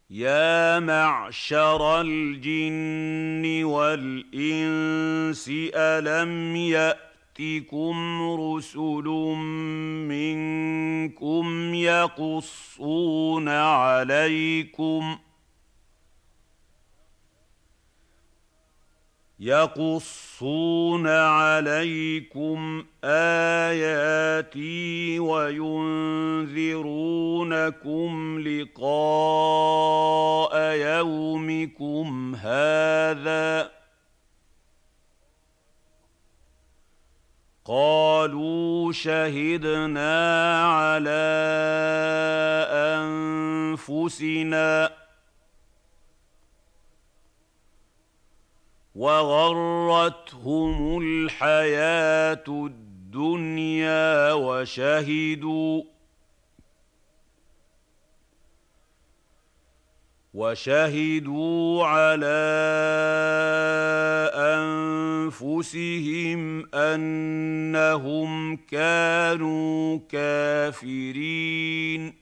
يا معشر الجن والإنس ألم يأتكم رسل منكم يقصون عليكم آياتي وينذرونكم لقاء يومكم هذا. قالوا شهدنا على أنفسنا وغرتهم الحياة الدنيا وشهدوا على أنفسهم أنهم كانوا كافرين.